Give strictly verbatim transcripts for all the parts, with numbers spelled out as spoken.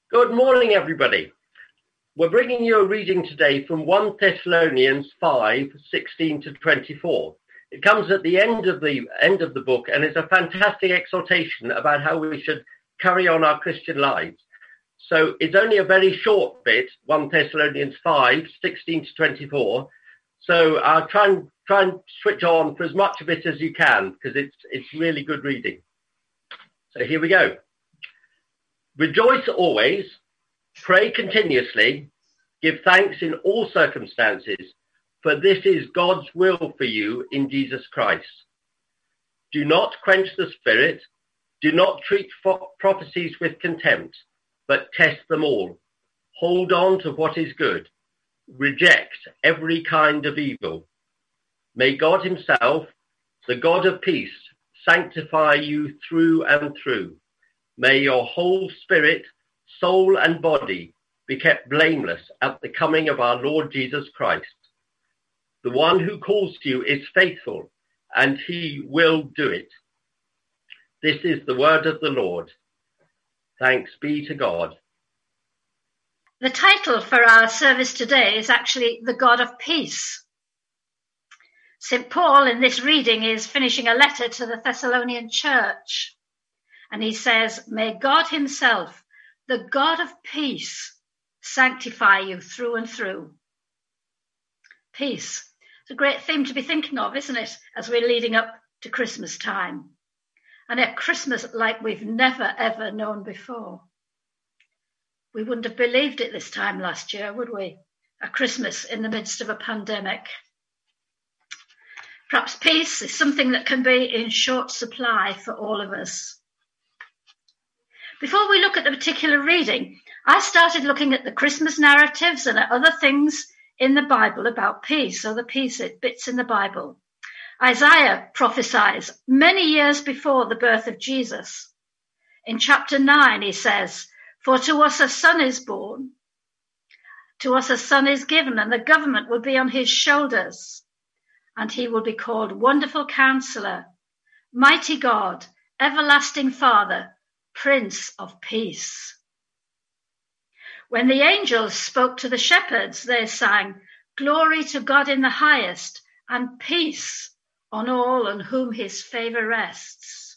Good morning, everybody. We're bringing you a reading today from First Thessalonians five, sixteen to twenty-four. It comes at the end of the end of the book and is a fantastic exhortation about how we should carry on our Christian lives. So it's only a very short bit, First Thessalonians five, sixteen to twenty-four. So I'll try and try and switch on for as much of it as you can, because it's it's really good reading. So here we go. Rejoice always, pray continuously, give thanks in all circumstances, for this is God's will for you in Jesus Christ. Do not quench the spirit, do not treat prophecies with contempt, but test them all. Hold on to what is good. Reject every kind of evil. May God himself, the God of peace, sanctify you through and through. May your whole spirit, soul and body be kept blameless at the coming of our Lord Jesus Christ. The one who calls you is faithful, and he will do it. This is the word of the Lord. Thanks be to God. The title for our service today is actually The God of Peace. Saint Paul in this reading is finishing a letter to the Thessalonian church. And he says, may God himself, the God of peace, sanctify you through and through. Peace. It's a great theme to be thinking of, isn't it, as we're leading up to Christmas time. And a Christmas like we've never, ever known before. We wouldn't have believed it this time last year, would we? A Christmas in the midst of a pandemic. Perhaps peace is something that can be in short supply for all of us. Before we look at the particular reading, I started looking at the Christmas narratives and at other things in the Bible about peace, or the peace bits in the Bible. Isaiah prophesies many years before the birth of Jesus. In chapter nine, he says, for to us a son is born, to us a son is given, and the government will be on his shoulders, and he will be called Wonderful Counselor, Mighty God, Everlasting Father, Prince of Peace. When the angels spoke to the shepherds, they sang, glory to God in the highest, and peace on all on whom his favor rests.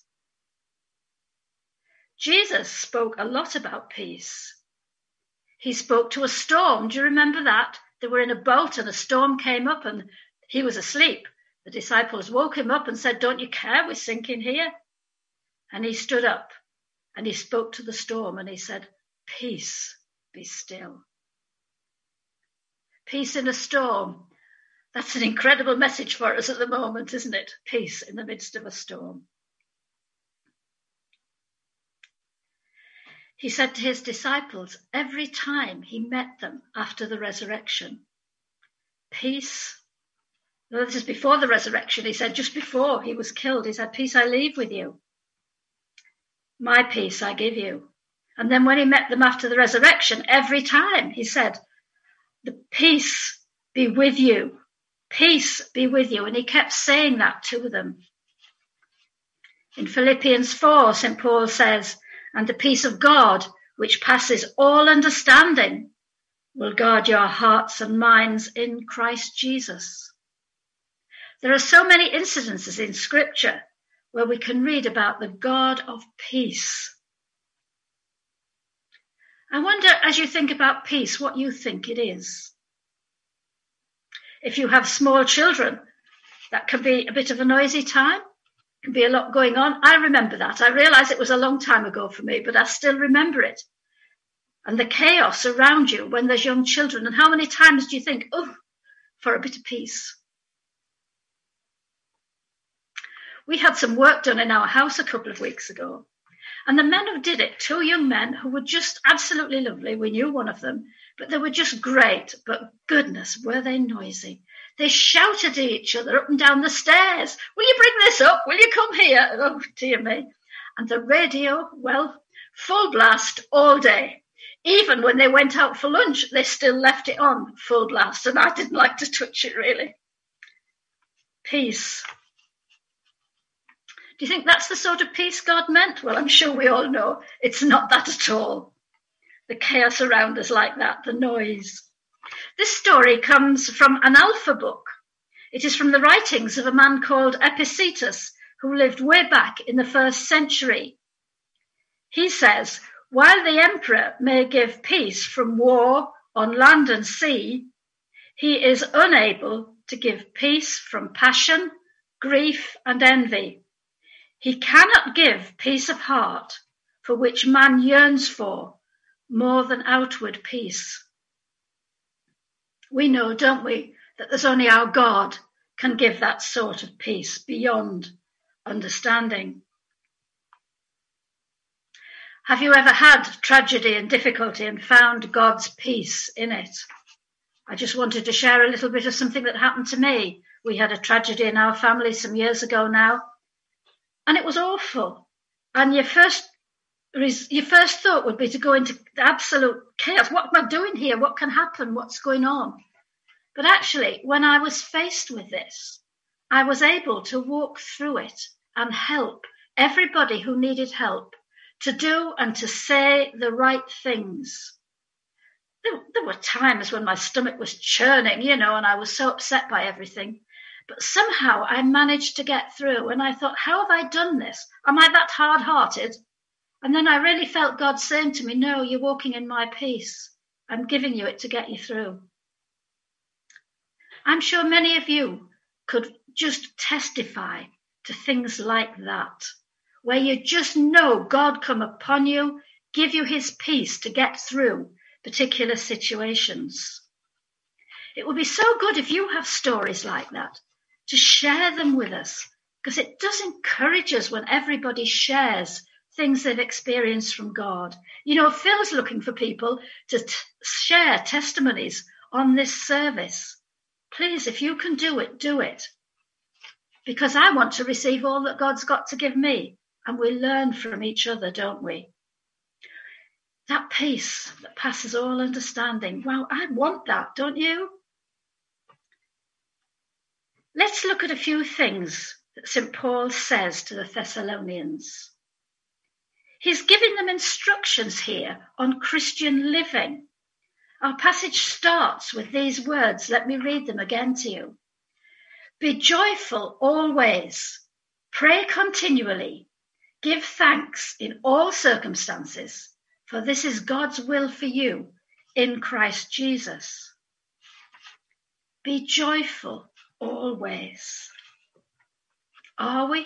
Jesus spoke a lot about peace. He spoke to a storm. Do you remember that? They were in a boat and a storm came up and he was asleep. The disciples woke him up and said, don't you care? We're sinking here. And he stood up. And he spoke to the storm and he said, peace, be still. Peace in a storm. That's an incredible message for us at the moment, isn't it? Peace in the midst of a storm. He said to his disciples every time he met them after the resurrection, peace. No, this is before the resurrection. He said just before he was killed, he said, peace I leave with you. My peace I give you. And then when he met them after the resurrection, every time he said, the peace be with you. Peace be with you. And he kept saying that to them. In Philippians four, Saint Paul says, and the peace of God, which passes all understanding, will guard your hearts and minds in Christ Jesus. There are so many incidences in Scripture where we can read about the God of peace. I wonder, as you think about peace, what you think it is. If you have small children, that can be a bit of a noisy time. Can be a lot going on. I remember that. I realise it was a long time ago for me, but I still remember it. And the chaos around you when there's young children. And how many times do you think, oh, for a bit of peace? We had some work done in our house a couple of weeks ago. And the men who did it, two young men who were just absolutely lovely. We knew one of them, but they were just great. But goodness, were they noisy. They shouted at each other up and down the stairs. Will you bring this up? Will you come here? Oh, dear me. And the radio, well, full blast all day. Even when they went out for lunch, they still left it on full blast. And I didn't like to touch it, really. Peace. Do you think that's the sort of peace God meant? Well, I'm sure we all know it's not that at all. the chaos around us like that, the noise. This story comes from an Alpha book. It is from the writings of a man called Epictetus, who lived way back in the first century. He says, while the emperor may give peace from war on land and sea, he is unable to give peace from passion, grief, and envy. He cannot give peace of heart, for which man yearns for, more than outward peace. We know, don't we, that there's only our God can give that sort of peace beyond understanding. Have you ever had tragedy and difficulty and found God's peace in it? I just wanted to share a little bit of something that happened to me. We had a tragedy in our family some years ago now, and it was awful. And your first, your first thought would be to go into absolute chaos. What am I doing here? What can happen? What's going on? But actually, when I was faced with this, I was able to walk through it and help everybody who needed help to do and to say the right things. There, there were times when my stomach was churning, you know, and I was so upset by everything. But somehow I managed to get through, and I thought, how have I done this? Am I that hard-hearted? And then I really felt God saying to me, no, you're walking in my peace. I'm giving you it to get you through. I'm sure many of you could just testify to things like that, where you just know God come upon you, give you his peace to get through particular situations. It would be so good if you have stories like that, to share them with us, because it does encourage us when everybody shares things they've experienced from God. You know, Phil's looking for people to t- share testimonies on this service. Please, if you can do it, do it. Because I want to receive all that God's got to give me. And we learn from each other, don't we? That peace that passes all understanding. Wow, I want that, don't you? Let's look at a few things that Saint Paul says to the Thessalonians. He's giving them instructions here on Christian living. Our passage starts with these words. Let me read them again to you. Be joyful always. Pray continually. Give thanks in all circumstances, for this is God's will for you in Christ Jesus. Be joyful always. Are we?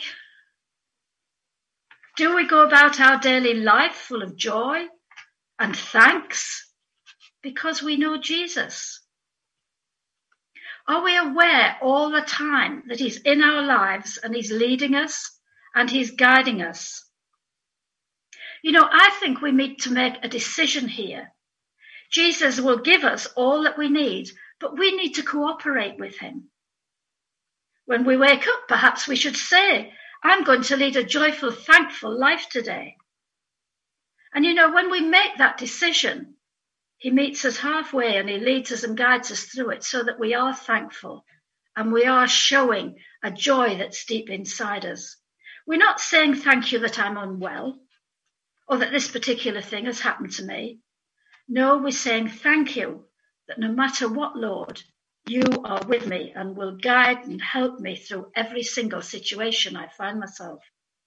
Do we go about our daily life full of joy and thanks because we know Jesus? Are we aware all the time that he's in our lives and he's leading us and he's guiding us? You know, I think we need to make a decision here. Jesus will give us all that we need, but we need to cooperate with him. When we wake up, perhaps we should say, I'm going to lead a joyful, thankful life today. And you know, when we make that decision, he meets us halfway and he leads us and guides us through it so that we are thankful and we are showing a joy that's deep inside us. We're not saying thank you that I'm unwell or that this particular thing has happened to me. No, we're saying thank you that no matter what, Lord, you are with me and will guide and help me through every single situation I find myself.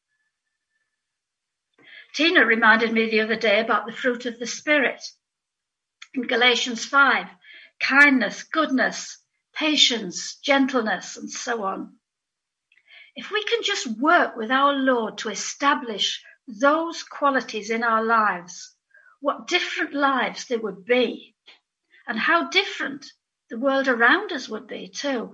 Tina reminded me the other day about the fruit of the Spirit. In Galatians five, kindness, goodness, patience, gentleness, and so on. If we can just work with our Lord to establish those qualities in our lives, what different lives there would be, and how different the world around us would be too.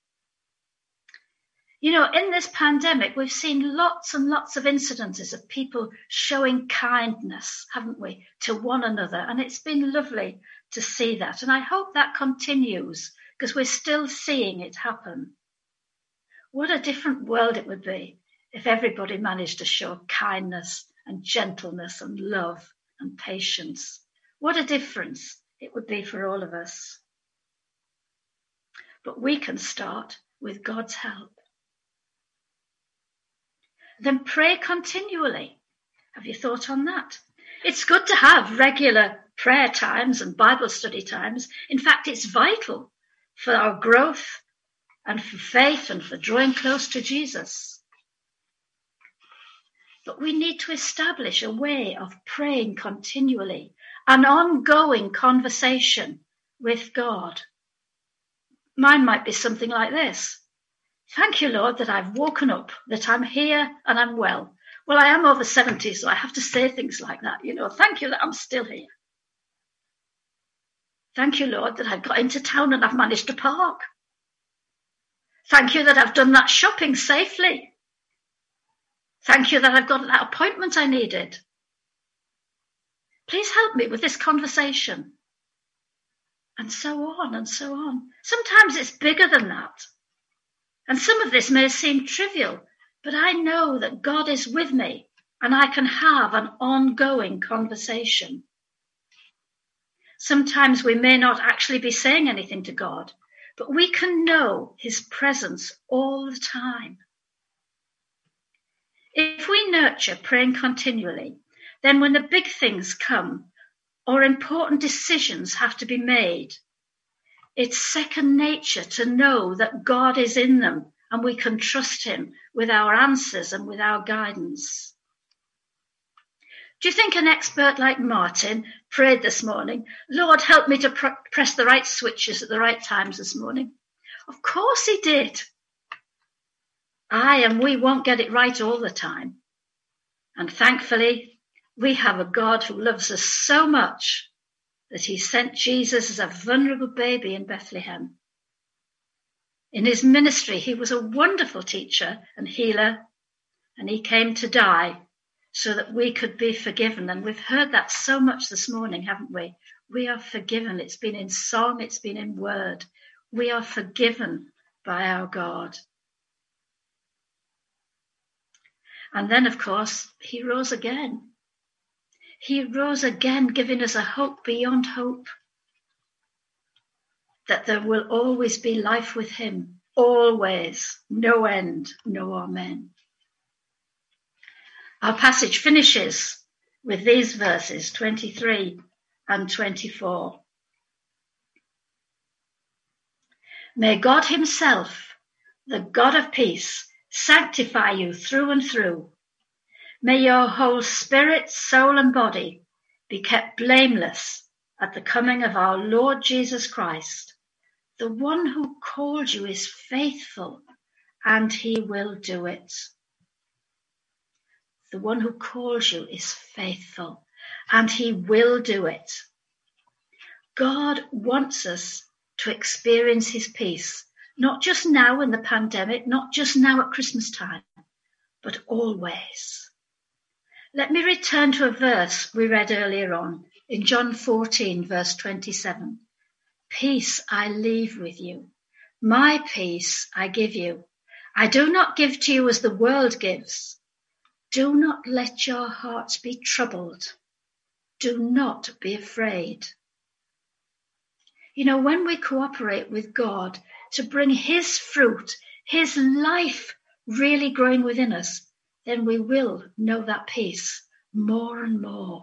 You know, in this pandemic, we've seen lots and lots of incidences of people showing kindness, haven't we, to one another. And it's been lovely to see that. And I hope that continues because we're still seeing it happen. What a different world it would be if everybody managed to show kindness and gentleness and love and patience. What a difference it would be for all of us. But we can start with God's help. Then pray continually. Have you thought on that? It's good to have regular prayer times and Bible study times. In fact, it's vital for our growth and for faith and for drawing close to Jesus. But we need to establish a way of praying continually, an ongoing conversation with God. Mine might be something like this. Thank you, Lord, that I've woken up, that I'm here and I'm well. Well, I am over seventy, so I have to say things like that. You know, thank you that I'm still here. Thank you, Lord, that I've got into town and I've managed to park. Thank you that I've done that shopping safely. Thank you that I've got that appointment I needed. Please help me with this conversation. And so on and so on. Sometimes it's bigger than that. And some of this may seem trivial, but I know that God is with me and I can have an ongoing conversation. Sometimes we may not actually be saying anything to God, but we can know his presence all the time. If we nurture praying continually, then when the big things come or important decisions have to be made, it's second nature to know that God is in them and we can trust him with our answers and with our guidance. Do you think an expert like Martin prayed this morning, Lord, help me to pr- press the right switches at the right times this morning? Of course he did. I and we won't get it right all the time. And thankfully, we have a God who loves us so much that he sent Jesus as a vulnerable baby in Bethlehem. In his ministry, he was a wonderful teacher and healer, and he came to die so that we could be forgiven. And we've heard that so much this morning, haven't we? We are forgiven. It's been in song, it's been in word. We are forgiven by our God. And then, of course, he rose again. He rose again, giving us a hope beyond hope, that there will always be life with him, always, no end, no amen. Our passage finishes with these verses, twenty-three and twenty-four. May God himself, the God of peace, sanctify you through and through. May your whole spirit, soul, and body be kept blameless at the coming of our Lord Jesus Christ. The one who called you is faithful, and he will do it. The one who calls you is faithful, and he will do it. God wants us to experience his peace, not just now in the pandemic, not just now at Christmas time, but always. Let me return to a verse we read earlier on in John fourteen, verse twenty-seven. Peace I leave with you. My peace I give you. I do not give to you as the world gives. Do not let your hearts be troubled. Do not be afraid. You know, when we cooperate with God to bring his fruit, his life really growing within us, then we will know that peace more and more.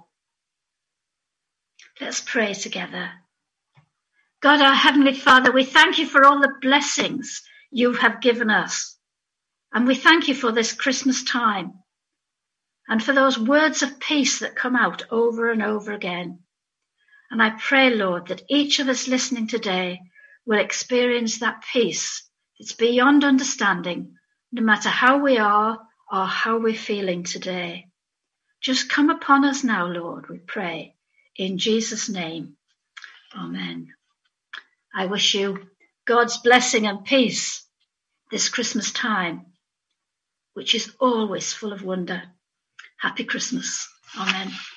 Let's pray together. God, our Heavenly Father, we thank you for all the blessings you have given us. And we thank you for this Christmas time and for those words of peace that come out over and over again. And I pray, Lord, that each of us listening today will experience that peace that's beyond understanding, no matter how we are or how we're feeling today. Just come upon us now, Lord, we pray. In Jesus' name, amen. I wish you God's blessing and peace this Christmas time, which is always full of wonder. Happy Christmas. Amen.